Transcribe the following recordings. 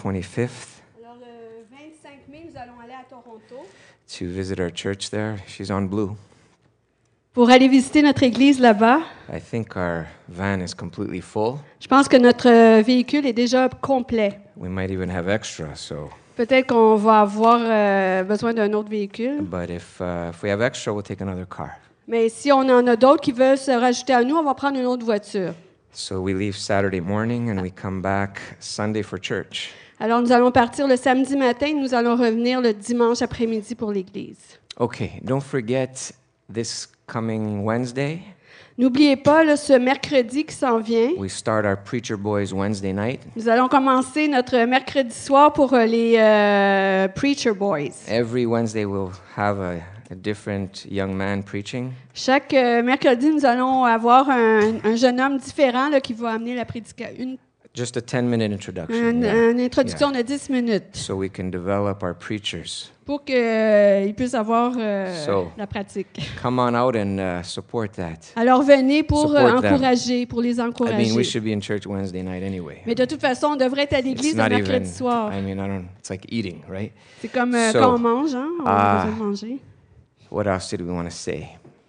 25th Alors, le 25 mai, nous allons aller à Toronto to visit our church there. She's on blue. pour aller visiter notre église là-bas. I think our van is completely full. Je pense que notre véhicule est déjà complet. We might even have extra, so. Peut-être qu'on va avoir besoin d'un autre véhicule. But if we have extra, we'll take another car. Mais si on en a d'autres qui veulent se rajouter à nous, on va prendre une autre voiture. So we leave Saturday morning and we come back Sunday for church. Alors, nous allons partir le samedi matin et nous allons revenir le dimanche après-midi pour l'église. Okay, don't forget this coming Wednesday. N'oubliez pas, là, ce mercredi qui s'en vient, We start our Preacher Boys Wednesday night. nous allons commencer notre mercredi soir pour les Preacher Boys. Every Wednesday we'll have a different young man preaching. Chaque mercredi, nous allons avoir un jeune homme différent là, qui va amener la prédication, Just a 10-minute introduction. une introduction de 10 minutes So we can develop our preachers. pour qu'ils puissent avoir So. la pratique. Come on out and support that. Alors venez pour Support them. encourager, pour les I encourager. mean, we should be in church Wednesday night anyway. Mais de toute façon, on devrait être à It's l'église not le mercredi even, soir. it's like eating, right? C'est comme So, quand on mange, hein? On a besoin de manger. What else did we want to say?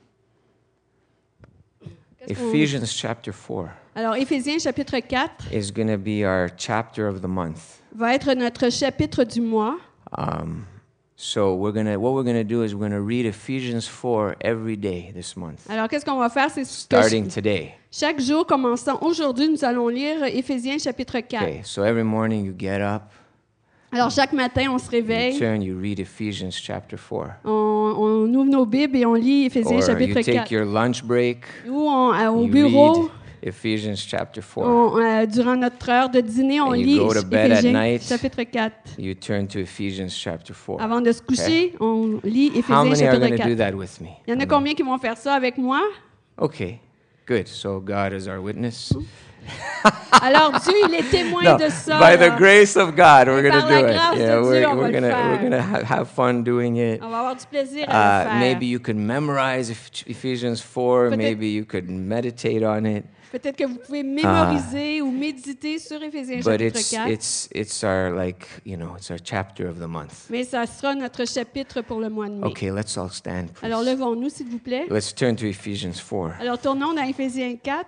Qu'est-ce qu'on- Ephesians chapter 4 Alors, Éphésiens chapitre 4 is going to be our chapter of the month. va être notre chapitre du mois. So what we're gonna do is we're gonna read Ephesians 4 every day this month, Alors, qu'est-ce qu'on va faire? C'est que starting today. chaque jour, commençant aujourd'hui, nous allons lire Éphésiens chapitre 4. Okay, so every morning you get up, Alors, chaque matin, on se you réveille, turn, you read Ephesians chapter 4. on ouvre nos Bibles et on lit Éphésiens Or chapitre you take 4. your lunch break, Ou au you bureau, read Ephesians chapter 4. durant notre heure de dîner, on And you lit go to bed at Éphésiens night. chapitre 4. You turn to Ephesians chapter 4. Avant de se coucher, on lit How Éphésiens many are chapitre going to do 4. that with me? Il y en a combien qui vont faire ça avec moi? Okay, good. So God is our witness. Alors Dieu, il est témoin No, de ça. by the là. grace of God, we're Et going par to la do it. grâce de Yeah, Dieu, on va we're le gonna faire. have fun doing it. On va avoir du plaisir à le faire. Maybe you could memorize Ephesians 4. Peut-être- Maybe you could meditate on it. Peut-être que vous pouvez mémoriser ou méditer sur Éphésiens But chapitre 4. it's our it's our chapter of the month. Mais ça sera notre chapitre pour le mois de mai. Okay, let's all stand, please. Alors levons-nous, s'il vous plaît. Let's turn to Ephesians 4. Alors tournons dans Éphésiens 4.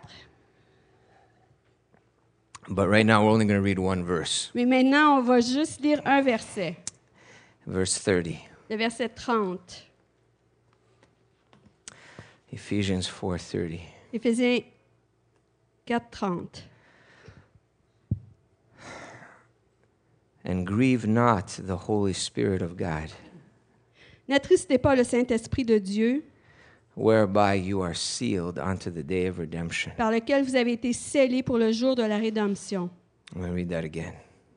But right now we're only going to read one verse, Mais maintenant, on va juste lire un verset. verse 30. Le verset 30. Ephesians 4:30. Éphésiens 4, 30. And grieve not the Holy Spirit of God, N'attristez pas le Saint-Esprit de Dieu, whereby you are sealed unto the day of redemption. par lequel vous avez été scellés pour le jour de la rédemption. I'm going to read that again.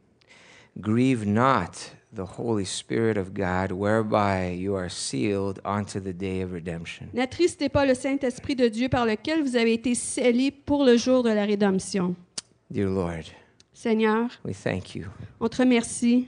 Grieve not the Holy Spirit of God, whereby you are sealed unto the day of redemption. N'attristez pas le Saint-Esprit de Dieu par lequel vous avez été scellés pour le jour de la rédemption. Dear Lord, Seigneur, we thank you. on te remercie.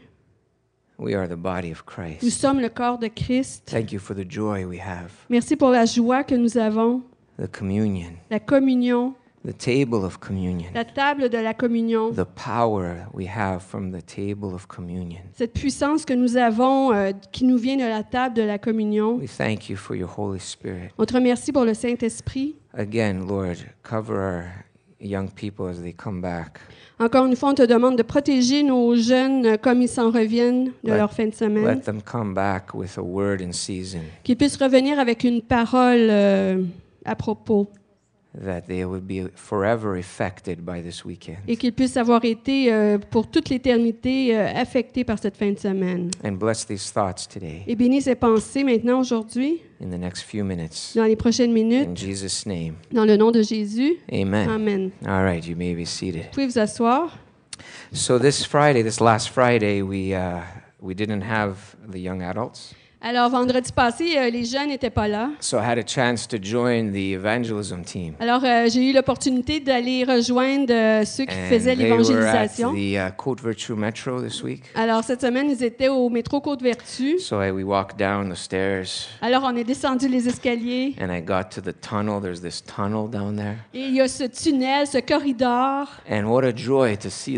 We are the body of Nous Christ. sommes le corps de Christ. Thank you for the joy we have, Merci pour la joie que nous avons, the communion, la communion, the table of communion, la table de la communion, the power we have from the table of communion. cette puissance que nous avons qui nous vient de la table de la communion. We thank you for your Holy Spirit. On te remercie pour le Saint-Esprit. Again, Lord, cover our young people as they come back. Encore une fois, on te demande de protéger nos jeunes comme ils s'en reviennent de Let- leur fin de semaine, Let them come back with a word in season, qu'ils puissent revenir avec une parole à propos that they would be forever affected by this weekend. et qu'ils puissent avoir été pour toute l'éternité affectés par cette fin de semaine. And bless these thoughts today Et bénis ces pensées maintenant, aujourd'hui, in the next few minutes. dans les prochaines In minutes, Jesus' name, dans le nom de Jésus. amen. Amen. All right, you may be seated. Vous pouvez vous asseoir. So this last Friday, we didn't have the young adults. Alors, vendredi passé, les jeunes n'étaient pas là. So I had a chance to join the evangelism team. Alors, j'ai eu l'opportunité d'aller rejoindre ceux qui And faisaient they were at l'évangélisation. the Côte Vertu Metro this week. Alors, cette semaine, ils étaient au métro Côte-Vertu. So we walked down the stairs, Alors, on est descendu les escaliers. and I got to the tunnel. There's this tunnel down there. Et il y a ce tunnel, ce corridor. And what a joy to see them.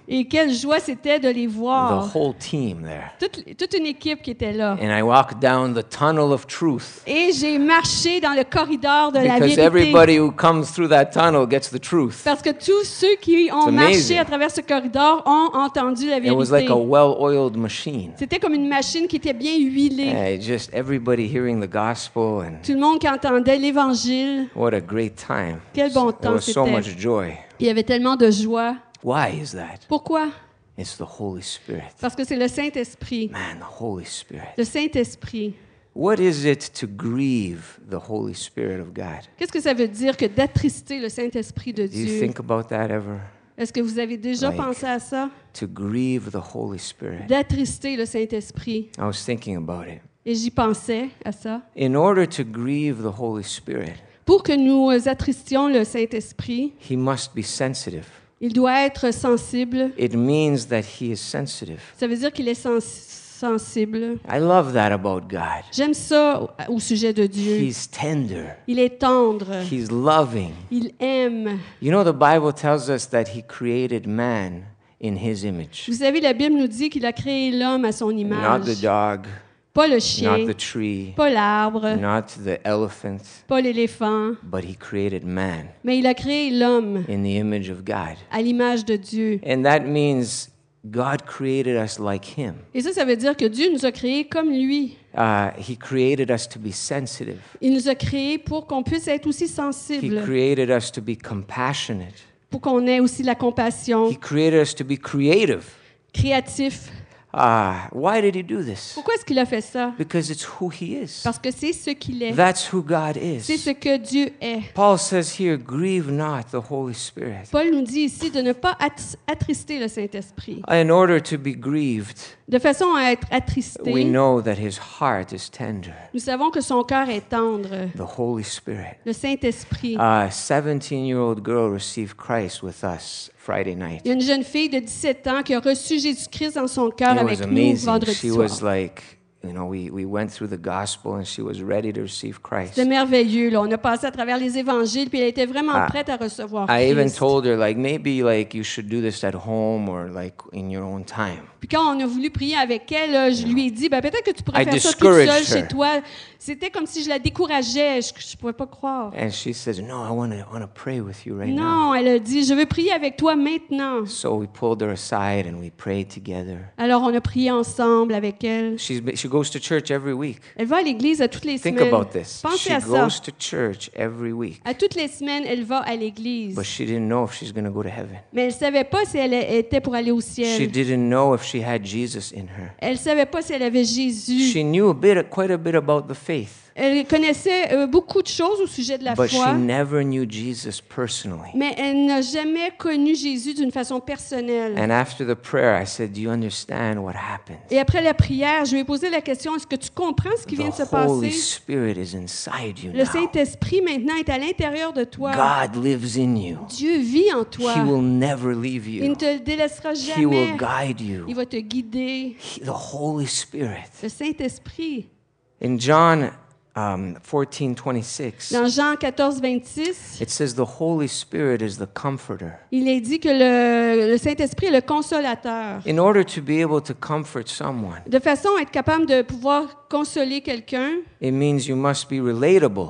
Et quelle joie c'était de les The voir. whole team there. Toute une équipe qui était là. And I walked down the tunnel of truth Et j'ai marché dans le corridor de la because vérité. everybody who comes through that tunnel gets the truth. Parce que tous ceux qui ont It's marché amazing. à travers ce corridor ont entendu la It was like vérité. a well-oiled machine. C'était comme une machine qui était bien huilée. Just everybody hearing the gospel, and Tout le monde qui entendait l'Évangile. what a great time. Quel bon There temps was so c'était. much joy. Il y avait tellement de joie. Why is that? Pourquoi? It's the Holy Spirit. Parce que c'est le Saint-Esprit. Man, the Holy Spirit. Le Saint-Esprit. What is it to grieve the Holy Spirit of God? Qu'est-ce que ça veut dire que d'attrister le Saint-Esprit de Do you Dieu? think about that ever? Est-ce que vous avez déjà Like- pensé à ça? To grieve the Holy Spirit. D'attrister le Saint-Esprit. I was thinking about it. Et j'y pensais à ça. In order to grieve the Holy Spirit, Pour que nous attristions le Saint-Esprit, he must be sensitive. il doit être sensible. It means that he is sensitive. Ça veut dire qu'il est sensible. I love that about God. J'aime ça au sujet de Dieu. He's tender. Il est tendre. He's loving. Il aime. You know, the Bible tells us that he created man in his image. Vous savez, la Bible nous dit qu'il a créé l'homme à son Not the image. dog, Pas le not chien, the tree, pas l'arbre, not the elephant, pas l'éléphant, but he created man mais il a créé l'homme in the image of God. à l'image de Dieu. And that means God created us like him. Et ça veut dire que Dieu nous a créés comme lui. He created us to be sensitive. Il nous a créés pour qu'on puisse être aussi He sensible, created us to be compassionate. pour qu'on ait aussi la compassion, He created us to be creative. créatif. Why did he do this? Pourquoi est-ce qu'il a fait ça? Because it's who he is. Parce que c'est ce qu'il est. That's who God C'est is. ce que Dieu est. Paul says here, grieve not the Holy Spirit. Paul nous dit ici de ne pas attrister le Saint-Esprit. In order to be grieved, De façon à être we attristé, know that his heart is tender. nous savons que son cœur est tendre. The Holy Spirit. Le Saint-Esprit. A 17-year-old girl received Christ with us Friday night. Il y a une jeune fille de 17 ans qui a reçu Jésus-Christ dans son cœur It avec was nous amazing. vendredi She soir. was like, we went through the gospel and she was ready to receive Christ. C'était merveilleux. Là. On a passé à travers les évangiles, puis elle était vraiment Ah. prête à recevoir I even Christ. told her, like, maybe like you should do this at home or like in your own time. Puis quand on a voulu prier avec elle, je lui ai dit, ben, peut-être que tu pourrais I faire ça toute discouraged seule her. chez toi. C'était comme si je la décourageais. Je ne pouvais pas croire. And she says, no, I want to pray with you right now. Non, elle a dit, je veux prier avec toi maintenant. So we pulled her aside and we prayed together. Alors on a prié ensemble avec elle. She goes to church every week. Elle va à l'église à toutes les Think semaines. about this. Pensez She à ça. goes to church every week, À toutes les semaines, elle va à l'église. but she didn't know if she's going to go to heaven. Mais elle ne savait pas si elle était pour aller au She ciel. didn't know if she had Jesus in her. Elle ne savait pas si elle avait Jésus. She knew quite a bit about the faith, Elle connaissait beaucoup de choses au sujet de la but she foi, never knew Jesus personally. mais elle n'a jamais connu Jésus d'une façon personnelle. And after the prayer, I said, do you understand what happened? Et après la prière, je lui ai posé la question, est-ce que tu comprends ce qui vient de se The Holy passer? Spirit is inside you Le now. Saint-Esprit maintenant est à l'intérieur de toi. God lives in you. Dieu vit en toi. He will never leave Il ne you. te délaissera He will jamais. guide you. Il va te guider. The Holy Spirit. Le Saint-Esprit. In John 14:26, Dans Jean 14, 26, it says the Holy Spirit is the comforter. il est dit que le Saint-Esprit est le consolateur. In order to be able to comfort someone, De façon à être capable de pouvoir consoler quelqu'un, it means you must be relatable.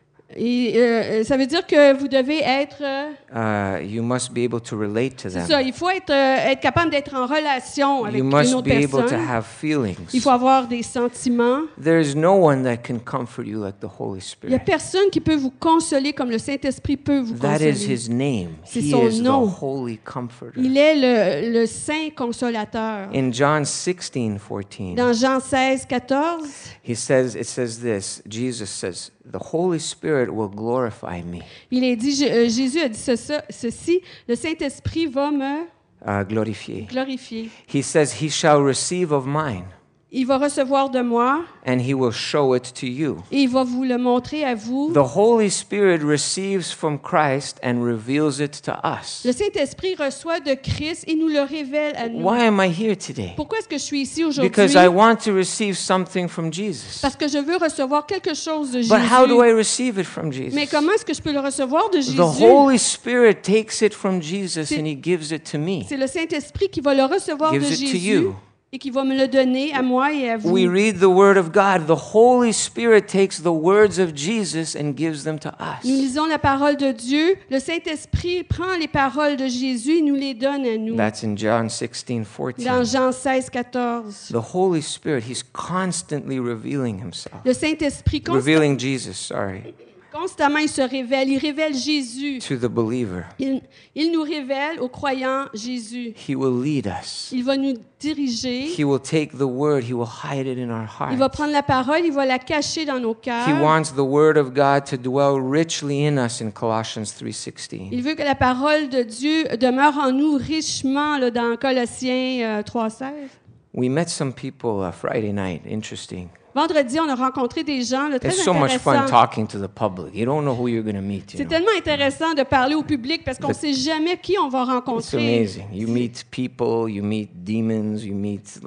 et, ça veut dire que vous devez être... You must be able to relate to c'est them. ça, il faut être capable d'être en relation avec You une must autre be able to personne. have feelings. Il faut avoir des sentiments. There is no one that can comfort you like the Holy Il n'y a Spirit. personne qui peut vous consoler comme le Saint-Esprit peut vous That is consoler. his name. C'est He son is nom. the Holy Comforter. Il est le Saint consolateur. In John 16:14, Dans Jean 16, 14, it says this. Jesus says, "The Holy Spirit will glorify me." il est dit, Jésus a dit ceci, le Saint-Esprit va me Glorifier. glorifier. He says, "He shall receive of mine." Il va recevoir de moi and he will show it to you. et il va vous le montrer à vous. The Holy Spirit receives from Christ and reveals it to us. Le Saint-Esprit reçoit de Christ et nous le révèle à nous. Why am I here today? Pourquoi est-ce que je suis ici aujourd'hui? Because I want to receive something from Jesus. Parce que je veux recevoir quelque chose de Jésus. But how do I receive it from Jesus? Mais comment est-ce que je peux le recevoir de Jésus? The Holy Spirit takes it from Jesus and he gives it to me. C'est le Saint-Esprit qui va le recevoir de Gives it to Jésus you. et qui va me le donner à moi et à vous. We read the Word of God. The Holy Spirit takes the words of Jesus and gives them to Nous us. lisons la parole de Dieu. Le Saint-Esprit prend les paroles de Jésus et nous les donne à nous. That's in John 16, Dans 14. Jean 16, 14. The Holy Spirit, he's constantly revealing himself. Le Saint-Esprit, Revealing Jesus, sorry, constamment, il se révèle. Il révèle Jésus. to the believer. Il nous révèle aux croyants Jésus. He will lead us. Il va nous diriger. He will take the Word, he will hide it in our Il va hearts. prendre la parole, il va la cacher dans nos He cœurs. wants the Word of God to dwell richly in us in Colossians 3:16. Il veut que la parole de Dieu demeure en nous richement là, dans Colossiens 3,16. We met some people Friday night, interesting. Vendredi, on a rencontré des gens là, très It's so much fun intéressants. talking to the public. You don't know who you're going to meet. C'est tellement intéressant de parler au public parce qu'on ne sait jamais qui on va It's rencontrer. amazing. You meet people, you meet demons, you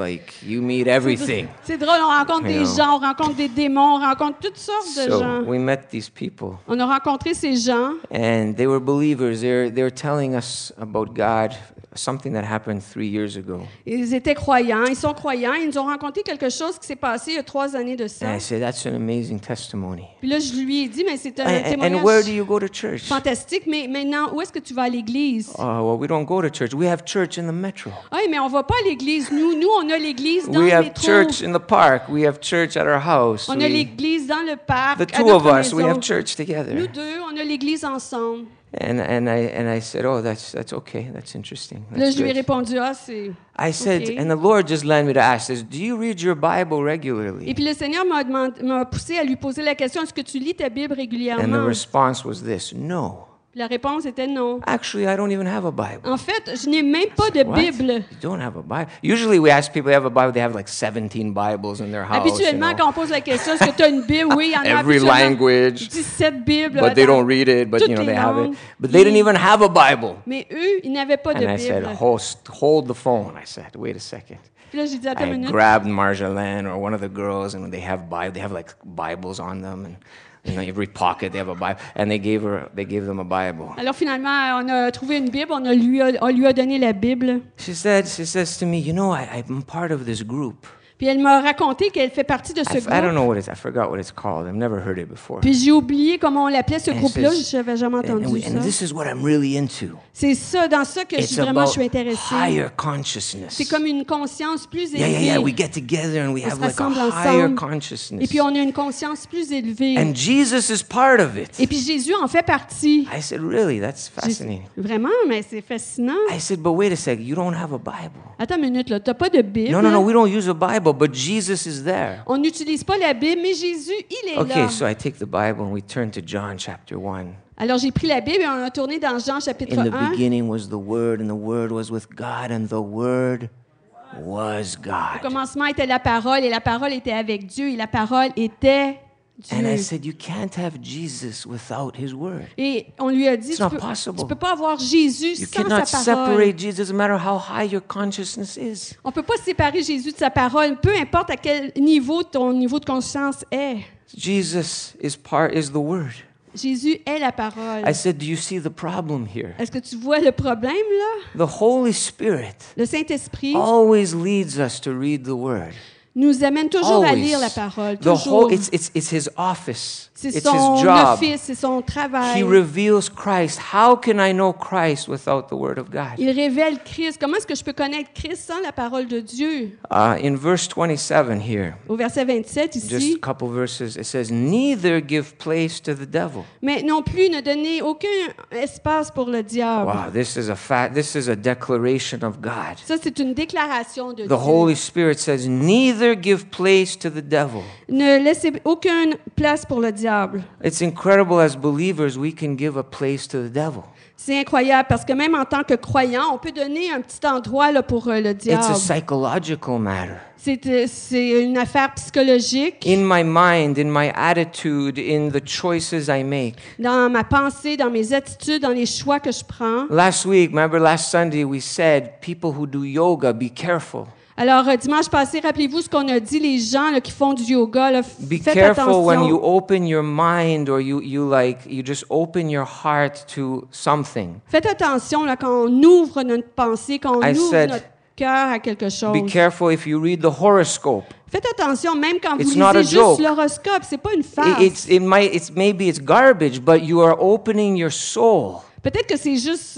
meet everything. C'est drôle, on rencontre You des know. gens, on rencontre des démons, on rencontre toutes sortes de So gens. we met these people, On a rencontré ces gens. and they were believers. They were telling us about God, something that happened 3 years ago. Ils étaient croyants, ils sont croyants. Ils nous ont raconté quelque chose qui s'est passé il y a 3 années de ça. And I said, that's an amazing testimony. Puis là, je lui ai dit, mais c'est un And where do témoignage you go to church? fantastique. Mais maintenant, où est-ce que tu vas à l'église? Well, we don't go to church. We have church in the metro. Ah, mais on va pas à l'église. Nous, on a l'église dans We le have métro. church in the park. We have church at our house. On a l'église dans le parc. The à two of notre us, we maison. have church together. Nous deux, on a l'église ensemble. And I said, oh, that's okay. That's interesting. Là, That's je lui ai good. répondu, ah, c'est... I said, okay. and the Lord just led me to ask this, do you read your Bible Et regularly? puis le Seigneur m'a poussé à lui poser la question, est-ce que tu lis ta Bible And the régulièrement? response was this, no. Puis la réponse était non. Actually, I don't even have a Bible. En fait, je n'ai même pas de What? Bible. You don't have a Bible? Usually we ask people if they have a Bible, they have like 17 Bibles in their house. you Habituellement, know. quand on pose la question, est-ce que tu as une Bible? Oui, il y en a Every habituellement language, 17 Bibles. but they dans don't read it, but toutes you know, les they have it. langues. But they didn't even have a Bible. Mais eux, ils n'avaient pas de And I said, Bible. hold the phone. I said, wait a second. Puis là, j'ai dit, attends I une minute. grabbed Marjolaine or one of the girls, and they have like Bibles on them, and you know, every pocket they have a Bible, and they gave them a Bible. Alors finalement, on a trouvé une Bible, on lui a donné la Bible. She says to me, you know, I'm part of this group. Puis elle m'a raconté qu'elle fait partie de ce I don't groupe. know I forgot what it's called. I've never heard it before. Puis j'ai oublié comment on l'appelait ce And it groupe-là, says- je n'avais jamais entendu and ça. this is what I'm really into. C'est ça, dans ça que It's je about suis intéressée. higher consciousness. C'est comme une conscience plus élevée. Yeah. We get together and we On have se like a rassemble higher ensemble. consciousness. Et puis on a une conscience plus élevée. And Jesus is part of it. Et puis Jésus en fait partie. I said, really? That's J'ai- fascinating. Vraiment, mais c'est fascinant. I said, but wait a second. You don't have a Bible. Attends une minute, là, t'as pas de Bible. No. We don't use a Bible, but Jesus is there. On n'utilise pas la Bible, mais Jésus, il est là. Okay, so I take the Bible and we turn to John chapter 1. Alors j'ai pris la Bible et on a tourné dans Jean chapitre In the 1. beginning was the Word, and the Word was with God, and the Word was Au God. commencement était la parole et la parole était avec Dieu et la parole était And I Dieu. said, you can't have Jesus without His Word. Et on lui a dit, It's not possible. tu peux pas avoir Jésus You sans cannot sa parole. separate Jesus no matter how high your consciousness is. On peut pas séparer Jésus de sa parole, peu importe à quel niveau ton niveau de conscience est. Jesus is the Word. Jésus est la parole. I said, do you see the problem here? Est-ce que tu vois le problème là? The Holy Spirit Le Saint-Esprit always leads us to read the Word. nous amène toujours à Always. lire la parole. The Toujours. whole, it's His office. C'est It's son His job. office, c'est son travail. He reveals Christ. How can I know Christ without the Word of God? Il révèle Christ. Comment est-ce que je peux connaître Christ sans la parole de Dieu? In verse 27 here, Au verset 27 just ici, a couple verses, it says, neither give place to the devil. mais non plus ne donner aucun espace pour le diable. Wow, this is a declaration of God. Ça, c'est une déclaration de The Dieu. Holy Spirit says, neither never give place to the devil. Ne laissez aucune place pour le diable. It's incredible as believers we can give a place to the devil. C'est incroyable parce que même en tant que croyant, on peut donner un petit endroit là, pour le diable. It's a psychological matter. C'est une affaire psychologique. In my mind, in my attitude, in the choices I make. Dans ma pensée, dans mes attitudes, dans les choix que je prends. Last week, remember last Sunday, we said, people who do yoga, be careful. Alors, dimanche passé, rappelez-vous ce qu'on a dit, les gens là, qui font du yoga, là, Be faites careful when you attention. open your mind or you just open your heart to something. Faites attention là, quand on ouvre notre pensée, quand on I ouvre said, notre cœur à quelque chose. Be careful if you read the horoscope. Faites attention, même quand It's vous not a lisez joke. juste l'horoscope, c'est pas une farce. Maybe it's garbage, but you are opening your soul. Peut-être que c'est juste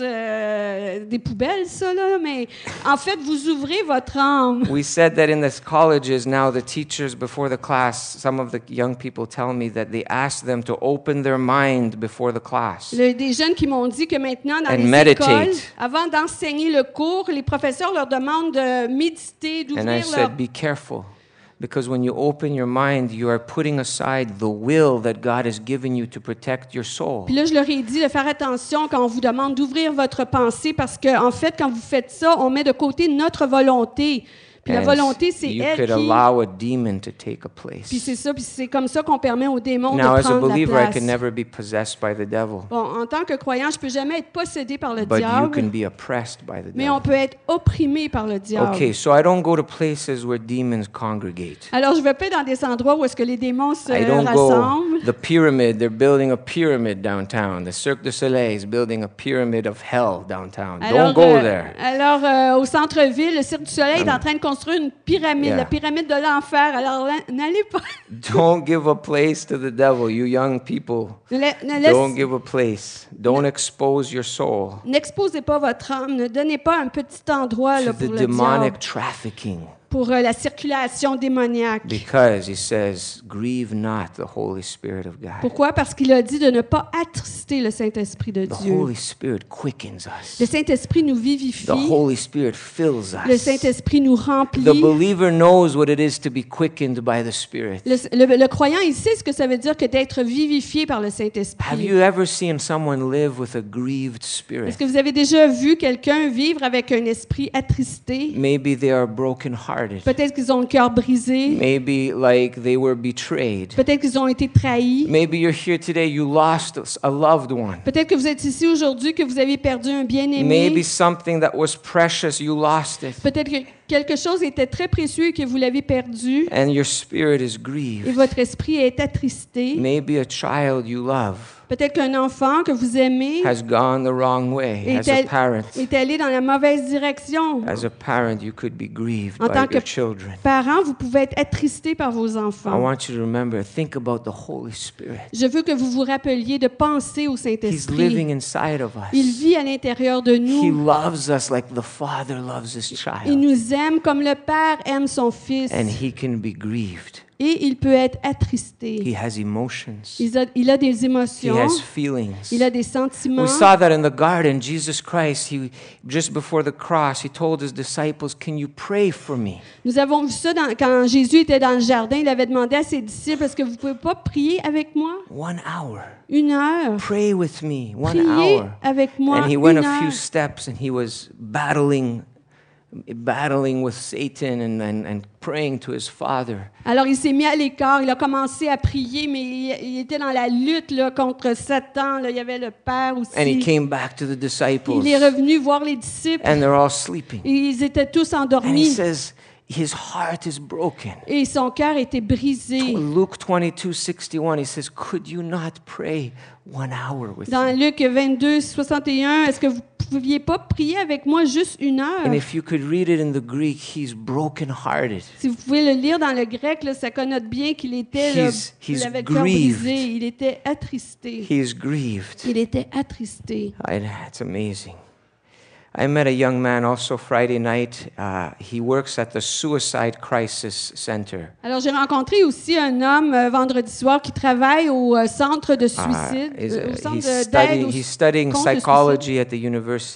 des poubelles, ça, là, mais en fait, vous ouvrez votre âme. We said that in the colleges now, the teachers before the class, some of the young people tell me that they ask them to open their mind before the class. Des jeunes qui m'ont dit que maintenant, dans And les meditate. écoles, avant d'enseigner le cours, les professeurs leur demandent de méditer, And I d'ouvrir leur... said, be careful. Because when you open your mind, you are putting aside the will that God has given you to protect your soul. Puis là, je leur ai dit de faire attention quand on vous demande d'ouvrir votre pensée parce que, en fait, quand vous faites ça, on met de côté notre volonté. Puis la And volonté, c'est you elle could qui... allow a demon to take a Puis place. c'est ça, puis c'est comme ça qu'on permet aux démons Now, de as a prendre la believer, I place. can never be possessed by the devil, Bon, en tant que croyant, je peux jamais être possédé par le but you diable, can be oppressed by the mais on devil. peut être opprimé par le diable. Okay, so I don't go to places where demons congregate. Alors, je vais pas dans des endroits où est-ce que les démons se I don't rassemblent. go the pyramid. They're building a pyramid downtown. The Cirque du Soleil is building a pyramid of hell downtown. Don't go there. Au centre-ville, le Cirque du Soleil est en train de construire une pyramide, Yeah. la pyramide de l'enfer. Alors, n'allez pas. Don't give a place to the devil, you young people. Don't give a place. Don't expose your soul N'exposez pas votre âme, ne donnez pas un petit endroit to là, the pour le diable, demonic trafficking. pour la circulation démoniaque. Because he says, grieve not the Holy Spirit of God. Pourquoi? Parce qu'il a dit de ne pas attrister le Saint-Esprit de The Dieu. Holy Spirit quickens Le us. Saint-Esprit nous The vivifie. Holy Spirit fills Le us. Saint-Esprit nous remplit. The believer knows what it is to be quickened by the Spirit. Le croyant, il sait ce que ça veut dire que d'être vivifié par le Have Saint-Esprit. you ever seen someone live with a grieved spirit? Est-ce que vous avez déjà vu quelqu'un vivre avec un esprit attristé? Maybe they are brokenhearted. Peut-être qu'ils ont le cœur brisé. Maybe like they were betrayed. Peut-être qu'ils ont été trahis. Maybe you're here today, you lost a loved one. Peut-être que vous êtes ici aujourd'hui, que vous avez perdu un bien-aimé. Maybe something that was precious, you lost it. Peut-être que quelque chose était très précieux et que vous l'avez perdu. And your spirit is Et grieved. votre esprit est attristé. Maybe a child you love Peut-être qu'un enfant que vous aimez has gone the wrong way as a parent. est allé dans la mauvaise direction. As a parent, you could be grieved En tant by que your children. parent, vous pouvez être attristé par vos I enfants. want you to remember, think about the Holy Spirit. Je veux que vous vous rappeliez de penser au He's Saint-Esprit. living inside of Il us. vit à l'intérieur de He nous. loves us like the Father loves his Il child. nous aime comme le Père aime son Fils. And he can be grieved. Et il peut être attristé. He has emotions. Il a des He émotions. has feelings. Il a des sentiments. We saw that in the garden. Jesus Christ, just before the cross, he told his disciples, "Can you pray for me?" Nous avons vu ça quand Jésus était dans le jardin. Il avait demandé à ses disciples, est-ce que vous ne pouvez pas prier avec moi? 1 hour. 1 heure. Pray with me. 1 Priez hour. avec moi And he went 1 a few heure. steps and he was battling with Satan and praying to his Father. Alors il s'est mis à l'écart, il a commencé à prier, mais il était dans la lutte là, contre Satan. Là. Il y avait le Père aussi. And he came back to the disciples Il est revenu voir les disciples. and they're all sleeping. Et ils étaient tous And he endormis. says, his heart is broken. Et son cœur était brisé. Luke 22:61, he says, "Could you not pray 1 hour with Dans me?" Luc 22, 61, est-ce que vous ne pouviez pas prier avec moi juste 1 heure? And if you could read it in the Greek, he's brokenhearted. Si vous pouvez le lire dans le grec, là, ça connote bien qu'il était, là, He's il avait le cœur grieved. brisé, il était attristé. He is grieved. Il était attristé. It's amazing. I met a young man also Friday night. He works at the Suicide Crisis Center. Alors, j'ai rencontré aussi un homme vendredi soir qui travaille au centre de suicide, au centre d'aide He's studying contre le psychology at the university.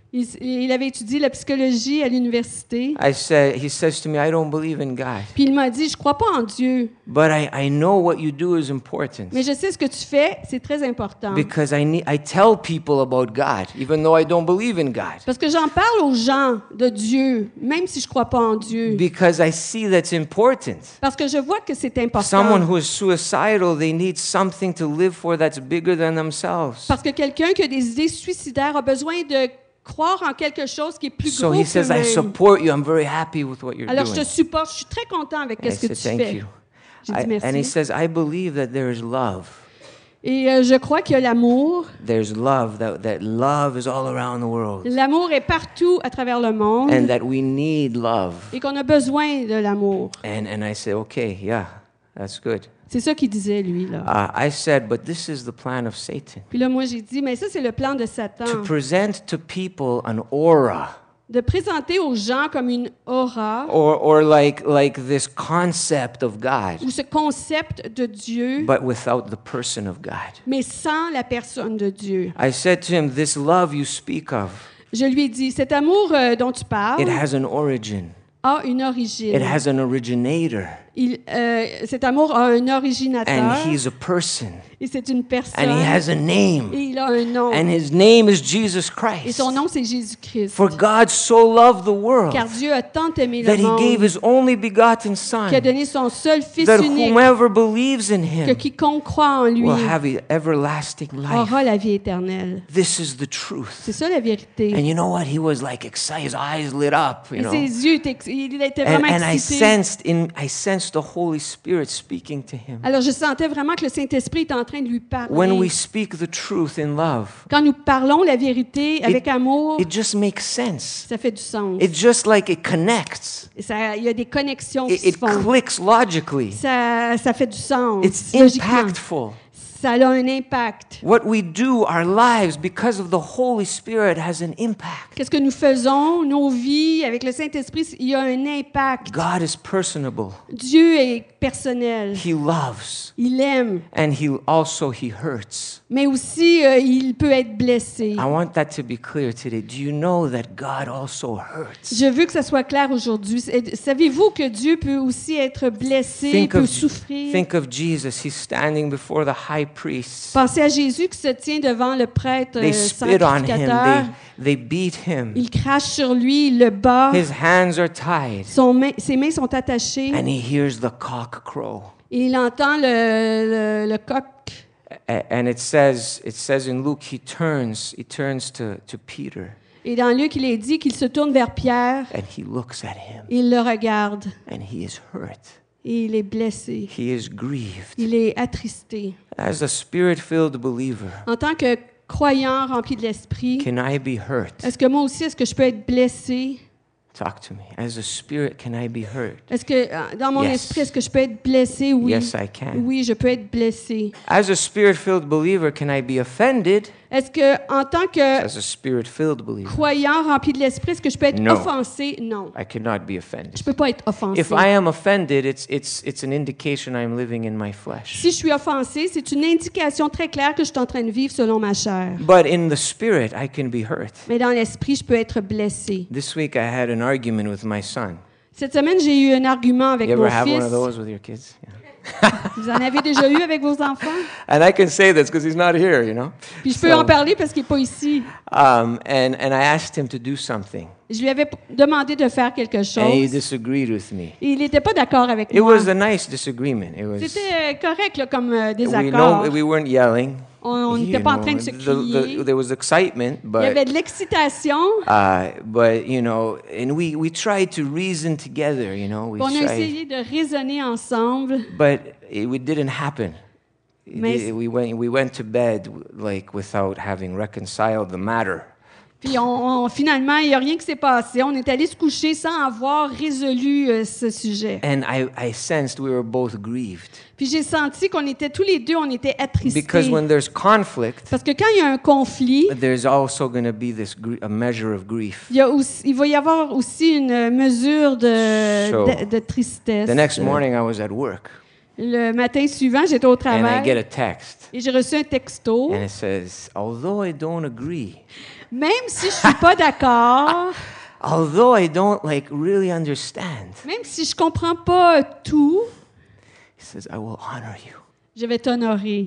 Il avait étudié la psychologie à l'université. He says to me, I don't believe in God, Puis il m'a dit, je crois pas en Dieu, but I know what you do is important mais je sais ce que tu fais, c'est très important. because I tell people about God, even though I don't believe in God, Parce que j'en parle aux gens de Dieu, même si je crois pas en Dieu. because I see that's important. Parce que je vois que c'est Someone important. who is suicidal, they need something to live for that's bigger than themselves. Parce que quelqu'un qui a des idées suicidaires a besoin de croire en quelque chose qui est plus So gros he says, I qu'eux-mêmes. support you. I'm very happy with what you're Alors je te doing. supporte, je suis très content avec And I ce que said, tu thank fais. you. J'ai dit And he merci. says, I believe that there is love. Et je crois qu'il y a l'amour. There's love, that love is all around the world. L'amour est partout à travers le monde And that we need love. et qu'on a besoin de l'amour. And I said, okay, yeah, that's good. C'est ça qu'il disait, lui, là. I said, but this is the plan of Satan. Puis là, moi, j'ai dit, mais ça, c'est le plan de To Satan. present to people an aura, De présenter aux gens comme une aura or like this concept of God, ou ce concept de Dieu, but without the person of God. mais sans la personne de Dieu. I said to him, this love you speak of, Je lui ai dit, cet amour dont tu parles it has an origin. a une It origine. has an originator. Cet amour a un originateur And he's a person. et c'est une personne And he has a name. et il a un nom. And his name is Jesus Et Christ. son nom, c'est Jésus-Christ. For God so loved the world Car Dieu a tant aimé that le he gave monde his only begotten qu'il a Son, donné son seul Fils that unique, whomever believes in que him quiconque croit en lui will have everlasting life. aura la vie éternelle. This is the truth. C'est ça la vérité. And you know what? He was like excited. His eyes lit up, you Et know. ses yeux, il était And, vraiment and I excité. sensed the Holy Spirit speaking to him. Alors je sentais vraiment que le Saint-Esprit est en train de lui When we parler. speak the truth in love, Quand nous parlons la vérité avec amour, it just makes sense. ça fait du sens. It just like it connects. Et il y a des connexions qui se It font. clicks logically. Ça fait du sens. It's Logiquement. impactful. Ça a un impact. What we do, our lives, because of the Holy Spirit, has an impact. Qu'est-ce que nous faisons, nos vies, avec le Saint-Esprit, il y a un impact. God is personable. Dieu est personnel. He loves. Il aime, And he hurts. mais aussi il peut être blessé. I want that to be clear today. Do you know that God also hurts? Je veux que ça soit clair aujourd'hui. Savez-vous que Dieu peut aussi être blessé, peut souffrir? Think of Jesus. He's standing before the high priest. Pensez à Jésus qui se tient devant le prêtre They spit on him. sacrificateur. They beat him. Il crache sur lui, il le bat. His hands are tied. Ses mains sont attachées. And he hears the cock crow. Et il entend le coq. And it says in Luke, he turns to Peter. Et dans Luc, il est dit qu'il se tourne vers Pierre. And he looks at him. Il le regarde. And he is hurt. Et il est blessé. He is grieved. Il est attristé. As a spirit-filled believer, En tant que croyant rempli de l'esprit, can I be hurt? est-ce que moi aussi, est-ce que je peux être blessé? Talk to me. As a spirit, can I be hurt? Est-ce que dans mon Yes. esprit, est-ce que je peux être blessé? Oui. Yes, I can. Oui, je peux être blessé. As a spirit-filled believer, can I be offended? Est-ce que en tant que As a spirit-filled believer, croyant rempli de l'esprit, est-ce que je peux être No. offensé? Non. I cannot be offended. Je peux pas être offensé. If I am offended, it's an indication I'm living in my flesh. Si je suis offensé, c'est une indication très claire que je suis en train de vivre selon ma chair. But in the spirit, I can be hurt. Mais dans l'esprit, je peux être blessé. This week, I had an argument with my son. Cette semaine, j'ai eu un argument avec You mon ever have one of fils. those with your kids? Yeah. Vous en avez déjà eu avec vos enfants? And I can say this because he's not here, you know. Puis je peux en parler parce qu'il n'est pas ici. And I asked him to do something, Je lui avais demandé de faire quelque and he chose. disagreed with me. Et il n'était pas d'accord avec It moi. was a nice disagreement. It was. C'était correct là, comme We désaccord. we weren't yelling. On You n'était pas en know, train de se crier. there was excitement, Il y avait but de l'excitation. you know, and we tried to reason together. You know, we On a tried, essayé de raisonner ensemble. but it didn't happen. Mais- We went to bed like without having reconciled the matter. Puis finalement, il n'y a rien qui s'est passé. On est allé se coucher sans avoir résolu ce sujet. And I sensed we were both grieved Puis j'ai senti qu'on était tous les deux, on était attristés. because when there's conflict, Parce que quand il y a un conflit, there's also going to be a measure of grief. il va y avoir aussi une mesure So, de tristesse. The next morning, I was at work, Le matin suivant, j'étais au and I get travail a text, et j'ai reçu un texto. and it says, although I don't agree, Même si je suis pas d'accord, although I don't like really understand, même si je comprends pas tout, he says, I will honor you. je vais t'honorer.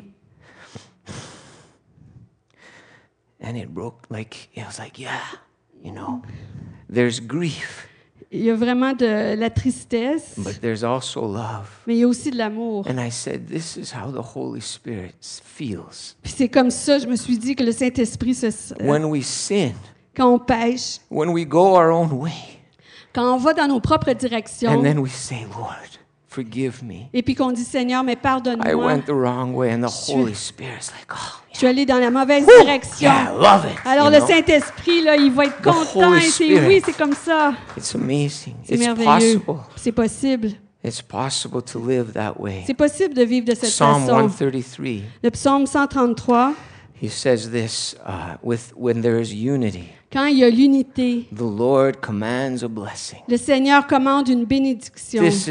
And it broke, like, it was like, yeah, you know, there's grief, Il y a vraiment de la tristesse, but there's also love. mais il y a aussi de l'amour. And I said, this is how the Holy Spirit feels. Puis c'est comme ça, je me suis dit que le Saint-Esprit, When we sin, quand on pêche, when we go our own way, quand on va dans nos propres and directions, then we say, Lord, forgive me. et puis qu'on dit, Seigneur, mais I pardonne-moi, went the wrong way, and the suis- Holy Spirit's like, oh, je suis allée dans la mauvaise yeah, direction. yeah, I love it. Alors you le know? Saint-Esprit, là, il va être The content Holy et c'est Spirit. oui, c'est comme ça. It's amazing. C'est It's merveilleux. possible. C'est possible. It's possible to live that way. C'est possible de vivre de cette Psalm façon. 133, Le psaume 133, he says this, when there is unity, quand il y a l'unité, the Lord commands a blessing. le Seigneur commande une bénédiction. This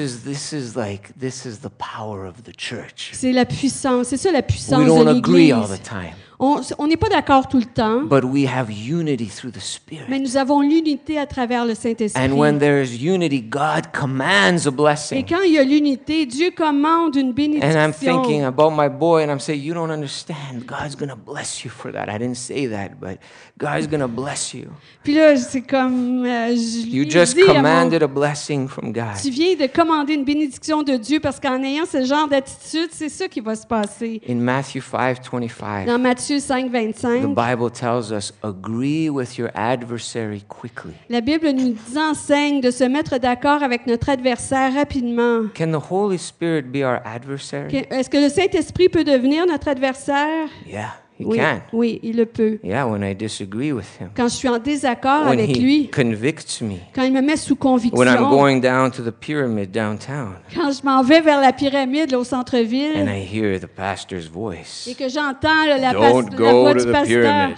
is the power of the church. C'est la puissance, c'est ça la We puissance don't de agree all the l'Église. time, On n'est pas d'accord tout le temps, but we have unity through the Spirit. mais nous avons l'unité à travers le Saint-Esprit. And when there is unity, God commands a Et blessing. quand il y a l'unité, Dieu commande une And I'm thinking bénédiction. about my boy, and I'm saying, you don't understand. God's going to bless you for that. I didn't say that, but God's going to bless you. Puis là, c'est comme, je You lui just dis à mon- commanded a blessing from God. tu viens de commander une bénédiction de Dieu parce qu'en ayant ce genre d'attitude, c'est ça qui va se passer. In Matthew 5:25, Dans Matthieu the 5:25, Bible tells us, agree with your adversary quickly. la Bible nous enseigne de se mettre d'accord avec notre adversaire rapidement. Can the Holy Spirit be our adversary? Est-ce que le Saint-Esprit peut devenir notre adversaire? Yeah, he Oui, can. oui, il le peut. Yeah, when I disagree with him. Quand je suis en désaccord When avec he lui, convicts me. quand il me met sous When I'm conviction, going down to the pyramid downtown quand je m'en vais vers la pyramide là, au and centre-ville I hear the pastor's voice. et que j'entends là, la Don't la go voix to du the pasteur, pyramid.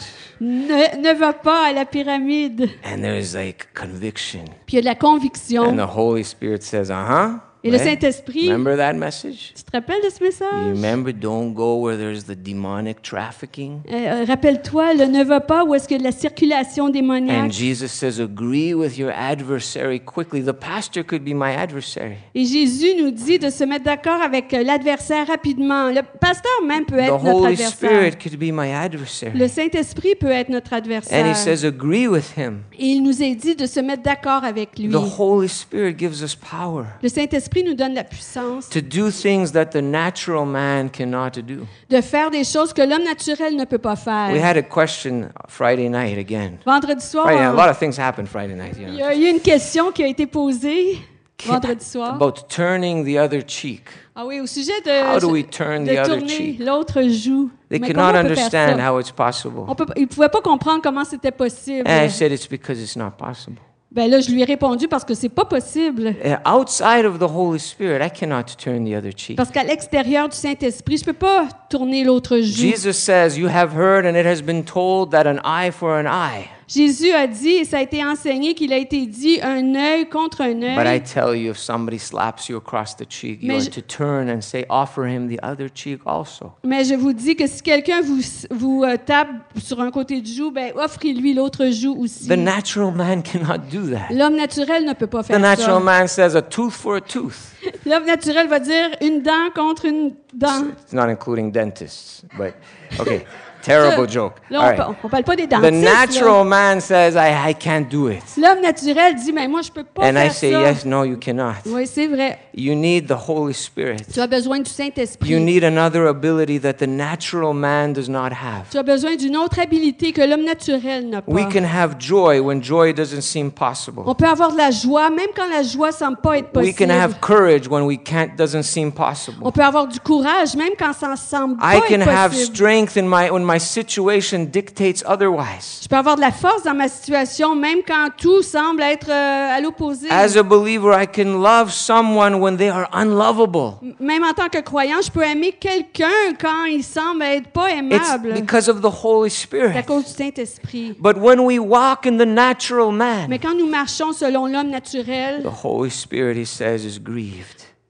ne va pas à la pyramide. And there's like conviction. Puis il y a de la And conviction. the Holy Spirit says, uh-huh. Et le right? Saint-Esprit, Remember that message? tu te rappelles de ce You message? remember, don't go where there's the demonic trafficking. Rappelle-toi, ne va pas où est-ce que la circulation And démoniaque. Jesus says, agree with your adversary quickly. The pastor could be my adversary. Et Jésus nous dit de se mettre d'accord avec l'adversaire rapidement. Le pasteur même peut The être notre Holy adversaire. Spirit could be my Le adversary. Saint-Esprit peut être notre And adversaire. he says, agree with him. Et il nous est dit de se mettre d'accord avec lui. The Holy Spirit gives us power Le Saint-Esprit nous donne la puissance to do things that the natural man cannot do. de faire des choses que l'homme naturel ne peut pas We faire. had a question Friday night again. Vendredi soir, Friday night, a lot of things happen Friday night. You il know. y a eu une question qui a été posée vendredi soir. About turning the other cheek. Ah oui, au sujet How do we turn de the other tourner cheek? l'autre joue. They Mais could comment not on peut faire understand ça? how it's possible. Ils ne pouvaient pas comprendre comment c'était possible. And I said it's because it's not possible. Ben là, je lui ai répondu parce que c'est pas possible. Outside of the Holy Spirit, I cannot turn the other cheek. Parce qu'à l'extérieur du Saint-Esprit, je peux pas tourner l'autre joue. Jesus says, you have heard and it has been told that an eye for an eye. Jésus a dit, et ça a été enseigné, qu'il a été dit un œil contre un But I œil. tell you, if somebody slaps you across the cheek, you Mais are to turn and say, offer him the other cheek also. Mais je vous dis que si quelqu'un vous tape sur un côté du joue, ben offrez-lui l'autre joue aussi. The natural man cannot do that. L'homme naturel ne peut pas The faire natural ça. man says a tooth for a tooth. L'homme naturel va dire une dent contre une dent. It's not including dentists, but okay. Terrible joke. Là, All right. on parle pas des The dentistes. là. natural man says, I can't do it. L'homme naturel dit, mais moi, je peux pas And I faire say, ça. yes, no, you cannot. Oui, c'est vrai. You need the Holy Spirit. Tu as besoin du Saint-Esprit. You need another ability that the natural man does not have. Tu as besoin d'une autre habilité que l'homme naturel n'a pas. We can have joy when joy doesn't seem possible. On peut avoir de la joie, même quand la joie semble pas être We can possible. have courage when doesn't seem On possible. peut avoir du courage, même quand ça semble I pas can être have possible. strength when my situation dictates otherwise. Je peux avoir de la force dans ma situation, même quand tout semble être à l'opposé. As a believer, I can love someone when they are unlovable. Même en tant que croyant, je peux aimer quelqu'un quand il semble être pas It's aimable. because of the Holy C'est à Spirit. cause du Saint-Esprit. But when we walk in the natural Mais man, quand nous marchons selon l'homme naturel, the Holy Spirit, he says, is grieved.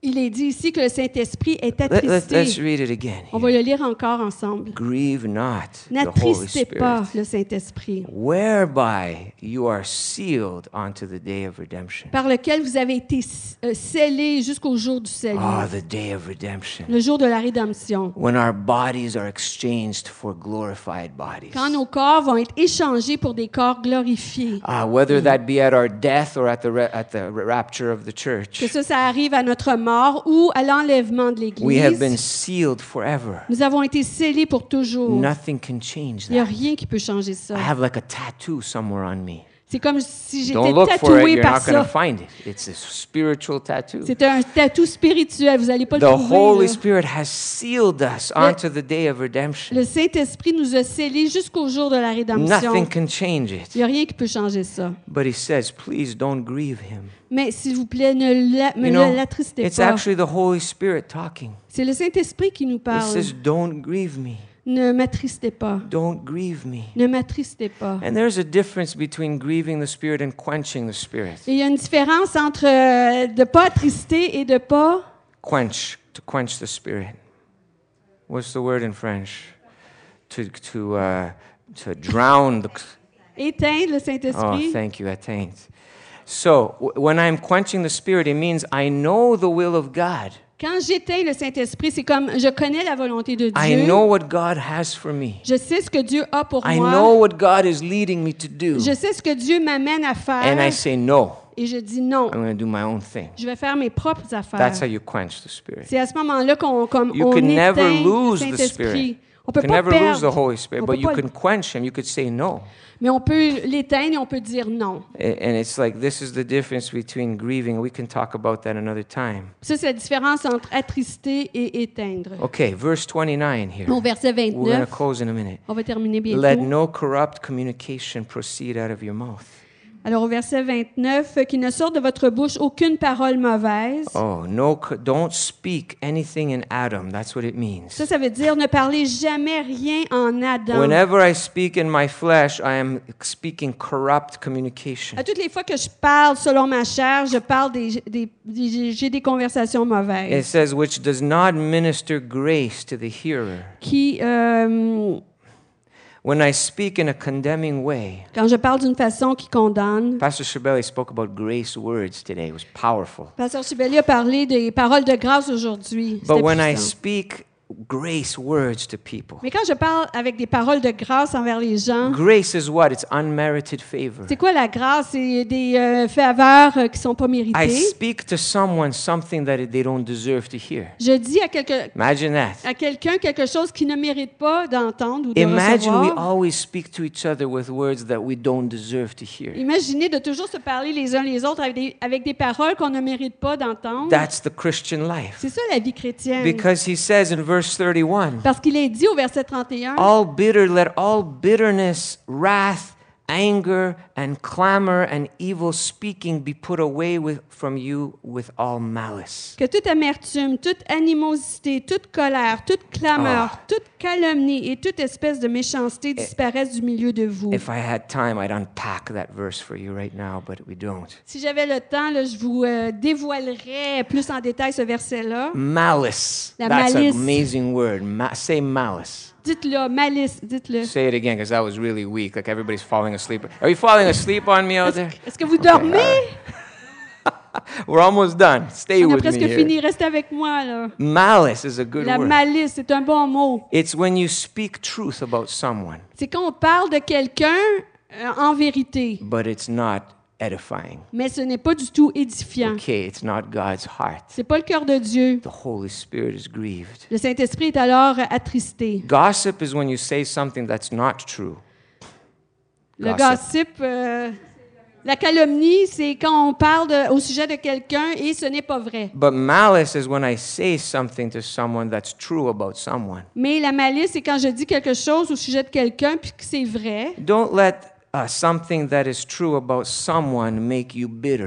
Il est dit ici que le Saint-Esprit est Let's attristé. read it again. On va le lire encore ensemble. Grieve not the Holy N'attristez pas Spirit, le Saint-Esprit, whereby you are sealed unto the day of redemption. par lequel vous avez été scellés jusqu'au jour du salut, Ah, the day of redemption. le jour de la rédemption. When our bodies are exchanged for glorified bodies. Quand nos corps vont être échangés pour des corps glorifiés. Whether that be at our death or at the rapture of the Que church. ça arrive à notre mort ou à l'enlèvement de We have been l'Église. sealed forever. Nous avons été scellés pour toujours. Nothing can change Il n'y a that. rien qui peut changer ça. I have like a tattoo somewhere on me. C'est comme si j'étais Don't look for it, tatouée you're par not going to ça. find it. It's a spiritual tattoo. C'est un tatou spirituel, vous n'allez pas le The trouver. Holy là. Spirit has sealed us onto the day of redemption. Le Saint-Esprit nous a scellés jusqu'au jour de la rédemption. Nothing can change Il it. n'y a rien qui peut changer ça. But he says, please don't grieve him. Mais s'il vous plaît, ne l'attristez It's pas. actually the Holy Spirit talking. C'est le Saint-Esprit qui nous He parle. says, don't grieve me. Ne m'attristez pas. Don't grieve me. Ne m'attristez pas. And there's a difference between grieving the Spirit and quenching the Spirit. Et il y a une différence entre de ne pas attrister et de ne pas... To quench the Spirit. What's the word in French? To drown the... éteindre le Oh, Saint-Esprit. thank you, attain. So, when I'm quenching the Spirit, it means I know the will of God. Quand j'éteins le Saint-Esprit, c'est comme je connais la volonté de I Dieu. know what God has for me. Je sais ce que Dieu a pour I moi. know what God is leading me to do. Je sais ce que Dieu m'amène à faire. And I say, no, Et je dis non. I'm going to do my own thing. Je vais faire mes propres affaires. That's how you quench the Spirit. C'est à ce moment-là qu'on You on can never éteint le lose the Saint-Esprit. Spirit. On peut You can pas never lose the perdre, Holy Spirit, On but peut you pas- can quench Him. You could say no. mais on peut l'éteindre et on peut dire non. And it's like this is the difference between grieving. We can talk about that another time. Ça, c'est la différence entre attrister et éteindre. Okay, verse 29 here. Au verset We're going to 29, close in a minute. on va terminer Let bientôt. no corrupt communication proceed out of your mouth. Alors au verset 29, qu'il ne sorte de votre bouche aucune parole mauvaise. Oh, don't speak anything in Adam. That's what it means. Ça veut dire ne parlez jamais rien en Adam. Whenever I speak in my flesh, I am speaking corrupt communication. À toutes les fois que je parle selon ma chair, je parle j'ai des conversations It mauvaises says, which does not minister grace to the hearer. qui, When I speak in a condemning way, quand je parle d'une façon qui condamne. Pastor Shabeli spoke about grace words today. It was powerful. Pasteur Chibelli a parlé des paroles de grâce aujourd'hui. But C'était when I puissant. speak grace words to people, Mais quand je parle avec des paroles de grâce envers les gens, grace is what? It's unmerited favor. c'est quoi la grâce? C'est des faveurs qui sont pas I méritées. speak to someone something that they don't deserve to hear. Je dis à Imagine that. quelqu'un quelque chose qu'il ne mérite pas d'entendre ou de Imagine we recevoir. always speak to each other with words that we don't deserve to hear. Imaginez de toujours se parler les uns les autres avec des paroles qu'on ne mérite pas d'entendre. That's the Christian life. C'est ça la vie chrétienne. Because he says in verse 31, Parce qu'il est dit au verset 31, let all bitterness, wrath, anger, and clamor and evil speaking be put away from you with all malice. que toute amertume, toute animosité, toute colère, toute clameur, toute calomnie et toute espèce de méchanceté disparaissent du milieu de vous. If I had time, I'd unpack that verse for you right now, but we don't. Si j'avais le temps, là, je vous dévoilerais plus en détail ce verset-là. Malice. La That's an malice. amazing word. Say malice. Dites-le, malice, dites-le. Say it again, because that was really weak. Like everybody's falling asleep. Are you falling asleep on me out there? Est-ce que vous dormez? We're almost done. Stay On a with me presque here. fini, restez avec moi. Là. Malice is a good La word. malice, c'est un bon mot. It's when you speak truth about someone, C'est quand on parle de quelqu'un en vérité, but it's not edifying. mais ce n'est pas du tout édifiant. Okay, it's not God's heart. C'est pas le cœur de Dieu. The Holy Spirit is grieved. Le Saint-Esprit est alors attristé. Gossip is when you say something that's not true. Le Gossip. gossip, la calomnie, c'est quand on parle au sujet de quelqu'un et ce n'est pas vrai. But malice is when I say something to someone that's true about someone. Mais la malice, c'est quand je dis quelque chose au sujet de quelqu'un puis que c'est vrai. Don't let something that is true about someone make you bitter.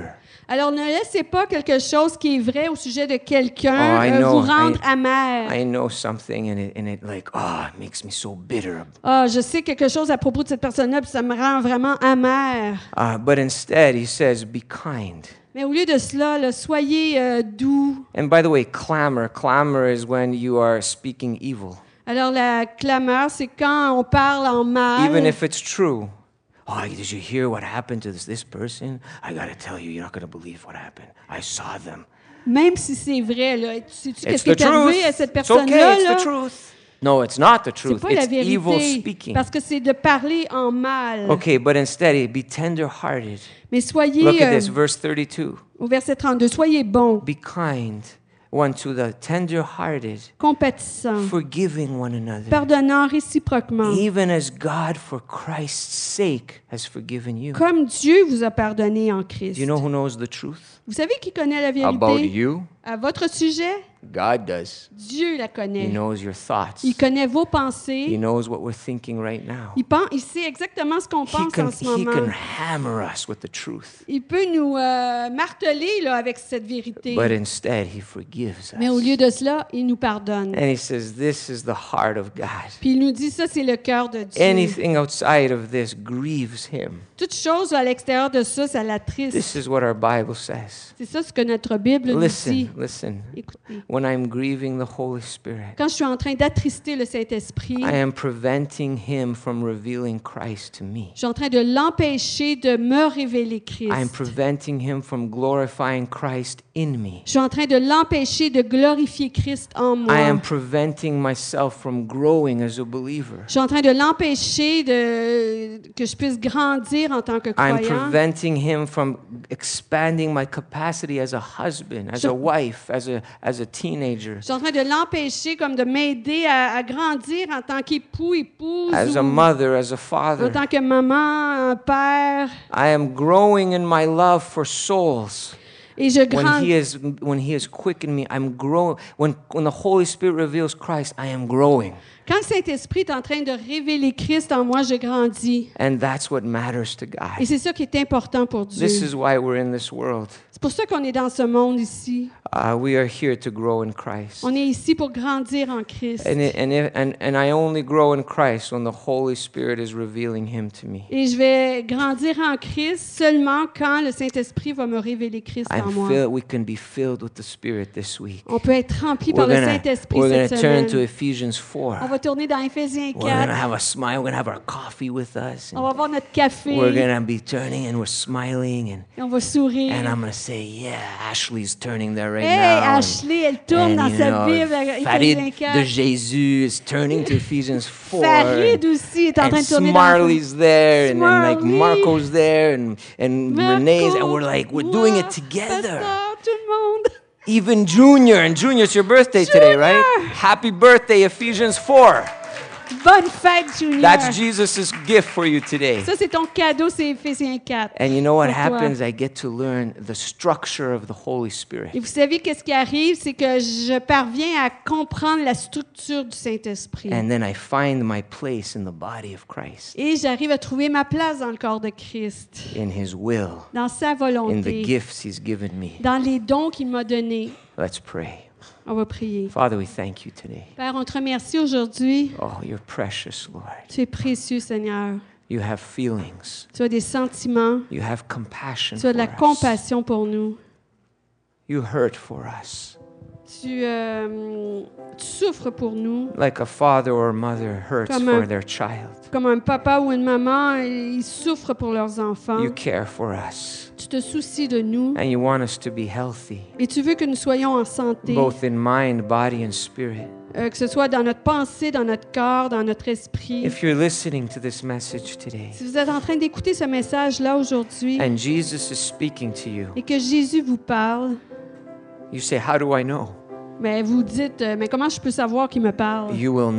Alors, ne laissez pas quelque chose qui est vrai au sujet de Oh, quelqu'un I know. vous rendre amer. I know something, and it like, it makes me so bitter. Ah, je sais quelque chose à propos de cette personne-là, puis ça me rend vraiment amer. But instead, he says, be kind. Mais au lieu de cela, là, soyez doux. And by the way, clamor is when you are speaking evil. Alors, la clameur, c'est quand on parle en mal. Even if it's true. Oh, did you hear what happened to this person? I got to tell you, you're not going to believe what happened. I saw them. Même si c'est vrai, là. Sais-tu qu'est-ce It's qui the est arrivé truth. à cette It's okay, personne-là? it's Là? the truth. No, it's not the C'est truth. pas la It's evil vérité. speaking. Parce que c'est de parler en mal. Okay, but instead, be tender-hearted. Mais soyez, Look at this, verse 32. au verset 32, soyez bons, Be kind one to the tender-hearted, compatissants, forgiving one another, pardonnant réciproquement, even as God, for Christ's sake, has forgiven you. comme Dieu vous a pardonné en Christ. Do you know who knows the truth Vous savez qui connaît la about vérité? you? À votre sujet, God does. Dieu la He connaît. knows your thoughts. Il connaît vos He pensées. knows what we're thinking right now. Il sait exactement ce qu'on pense en ce He can moment. hammer us with the truth. Il peut nous marteler là, avec cette vérité. But instead, he forgives Mais au us. lieu de cela, il nous pardonne. And he says, this is the heart of God. Puis il nous dit ça, c'est le cœur de Dieu. Anything outside of this grieves him. Toute chose à l'extérieur de ça, ça l'attriste. This is what our Bible says. C'est ça ce que notre Bible nous dit. Listen. Écoutez, When I'm grieving the Holy Spirit, quand je suis en train d'attrister le Saint-Esprit, I am preventing him from revealing Christ to me. je suis en train de l'empêcher de me révéler Christ. I am preventing him from glorifying Christ in me. Je suis en train de l'empêcher de glorifier Christ en moi. I am preventing myself from growing as a believer. Je suis en train de l'empêcher que je puisse grandir en tant que I'm croyant. preventing him from expanding my capacity as a husband, as a wife, as a teenager, Je suis en train de l'empêcher comme de m'aider à grandir en tant qu'époux, épouse, as a ou mother, as a en father. tant que maman, un père. I am growing in my love for souls. Et je grandis. When he has quickened me, I'm growing. When the Holy Spirit reveals Christ, I am growing. Quand le Saint-Esprit est en train de révéler Christ en moi, je grandis. And that's what matters to Et God. c'est ça qui est important pour Dieu. This is why we're in this world. C'est pour ça qu'on est dans ce monde ici. We are here to grow in Christ. On est ici pour grandir en Christ. And I only grow in Christ when the Holy Spirit is revealing him to me. Et je vais grandir en Christ seulement quand le Saint-Esprit va me révéler Christ en moi. We can be filled with the Spirit this week. On peut être rempli par le Saint-Esprit We're cette gonna turn to semaine. Ephesians On 4. va tourner dans Éphésiens We're gonna 4. have a smile. We're gonna have our coffee with us. On va avoir notre café. We're gonna be turning and we're smiling Et on va sourire. and I'm gonna say, yeah, Ashley's turning there right Hey, now. Ashley, elle tourne dans sa Bible à Éphésiens Farid de 4. Jésus is turning to Ephesians 4. Farid aussi est en train And de tourner dans Smarley's there, and then like Smarley. Marco's there, and Marco, Renee's, and we're doing moi, it together. Pasteur, tout le monde. Even Junior, and Junior, it's your birthday today, right? Happy birthday, Ephesians 4. Bonne fête, Junior. That's Jesus' gift for you today. Ça, c'est ton cadeau, c'est Éphésiens 4. And you know what Pour toi. happens? I get to learn the structure of the Holy Spirit. Et vous savez qu'est-ce qui arrive, c'est que je parviens à comprendre la structure du Saint-Esprit. And then I find my place in the body of Christ, Et j'arrive à trouver ma place dans le corps de Christ, in His will, dans sa in the volonté, gifts He's given me. dans les dons qu'il m'a donnés. Let's pray. On va prier. Father, we thank you today. Père, on te remercie aujourd'hui. Oh, you're precious, Lord. Tu es précieux, Seigneur. You have feelings. Tu as des sentiments. You have compassion Tu as de la for us. compassion pour nous. You hurt for us. Tu souffres pour nous. Like a father or a mother hurts Comme for un- their child. Comme un papa ou une maman, ils souffrent pour leurs enfants. You care for us. Tu te soucies de nous And you want us to be healthy, et tu veux que nous soyons en santé, both in mind, body, and spirit. que ce soit dans notre pensée, dans notre corps, dans notre esprit. If you're listening to this message today, Si vous êtes en train d'écouter ce message-là aujourd'hui and Jesus is speaking to you, et que Jésus vous parle, you say, how do I know? mais vous dites, mais comment je peux savoir qu'il me parle? You will know.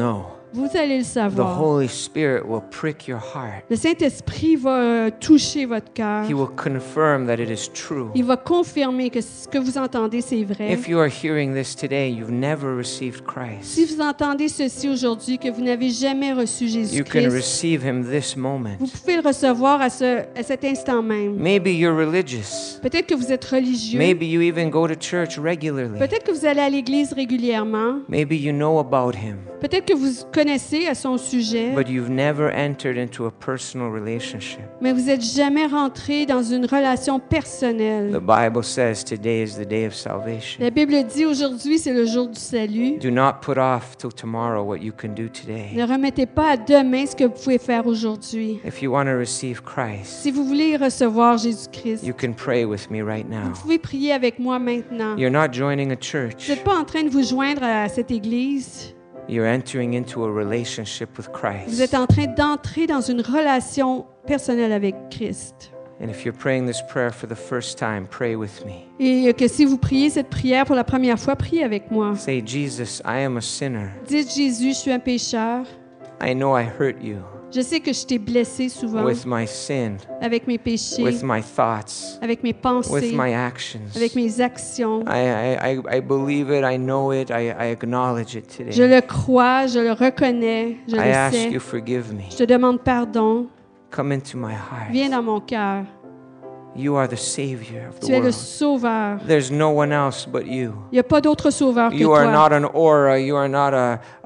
Vous allez le The savoir. Holy Spirit will prick your heart. Le Saint-Esprit va toucher votre cœur. He will confirm that it is true. Il va confirmer que ce que vous entendez, c'est vrai. If you are hearing this today, you've never received Si Christ. vous entendez ceci aujourd'hui, que vous n'avez jamais reçu You can Jésus-Christ, receive Him this moment. vous pouvez le recevoir à cet instant même. Maybe you're religious. Peut-être que vous êtes religieux. Maybe you even go to church regularly. Peut-être que vous allez à l'église régulièrement. Maybe you know about Him, Peut-être que vous connaissez à son sujet, but you've never entered into a personal relationship. mais vous n'êtes jamais rentré dans une relation The personnelle. Bible says today is the day of salvation. La Bible dit aujourd'hui, c'est le jour du salut. Do not put off till tomorrow what you can do today. Ne remettez pas à demain ce que vous pouvez faire aujourd'hui. If you want to receive Christ, Si vous voulez recevoir Jésus-Christ, you can pray with me right now. vous pouvez prier avec moi maintenant. You're not joining a Vous church. n'êtes pas en train de vous joindre à cette église. You're entering into a relationship with Vous êtes Christ. en train d'entrer dans une relation personnelle avec Christ. And if you're praying this prayer for the first time, pray with me. Et que si vous priez cette prière pour la première fois, priez avec moi. Say, Jesus, I am a sinner. Dites, Jésus, je suis un pécheur. I know I hurt you Je sais que je t'ai blessé souvent with my sin, avec mes péchés, with my thoughts, avec mes with pensées, my actions. avec mes actions. I believe it, I know it, I acknowledge it Je today. le crois, je le reconnais, je I le ask sais. you, forgive me. Je te demande pardon. Come into my heart. Viens dans mon cœur. You are the Savior of the Tu es le world. sauveur. There's no one else but you. Il n'y a pas d'autre sauveur que You are toi. not an aura. You are not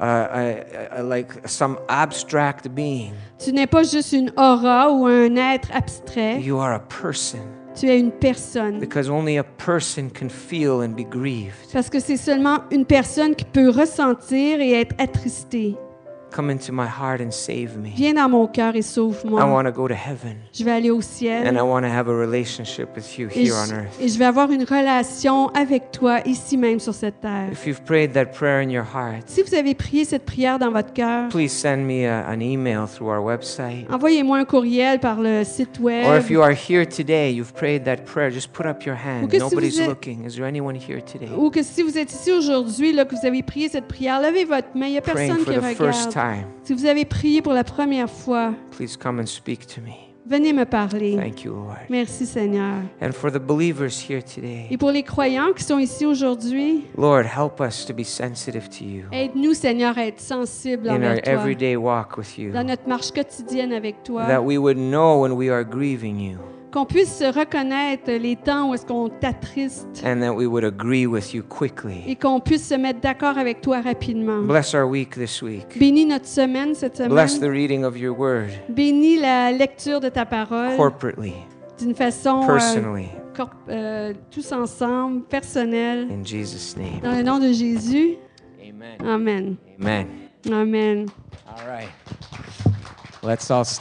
like some abstract being. Tu n'es pas juste une aura ou un être abstrait. You are a person. Tu es une personne. Because only a person can feel and be grieved. Parce que c'est seulement une personne qui peut ressentir et être attristée. Come into my heart and save me. Viens dans mon cœur et I sauve-moi. want to go to heaven. Je vais aller au And ciel. I want to have a relationship with you Et here on earth. je vais avoir une relation avec toi ici même sur cette terre. If you've prayed that prayer in your heart, Si vous avez prié cette prière dans votre cœur, please send me an email through our website. envoyez-moi un courriel par le site Or web. if you are here today, you've prayed that prayer, just put up your hand. que si Nobody's vous êtes- looking. Is there anyone here today? Ou que si vous êtes ici aujourd'hui, là, que vous avez prié cette prière, levez votre main. Il n'y a Praying personne for qui the first regarde. time. Si vous avez prié pour la première fois, Please come and speak to me. venez me parler. Thank you, Lord. Merci Seigneur. And for the believers here Et today, pour les croyants qui sont ici aujourd'hui, Lord, help us to be sensitive to you aide-nous Seigneur à être sensibles in our envers toi, everyday walk with you. dans notre marche quotidienne avec toi, That we would know when we are grieving you qu'on puisse reconnaître les temps où est-ce qu'on t'attriste and that we would agree with you quickly. et qu'on puisse se mettre d'accord avec toi rapidement. Bless our week this week. Bénis notre semaine cette Bless the semaine. reading of your word Bénis la lecture de ta parole corporately, d'une façon personally, tous ensemble, personnelle. in Jesus' name. Dans le nom de Jésus. Amen. Amen. Amen. Amen. All right. Let's all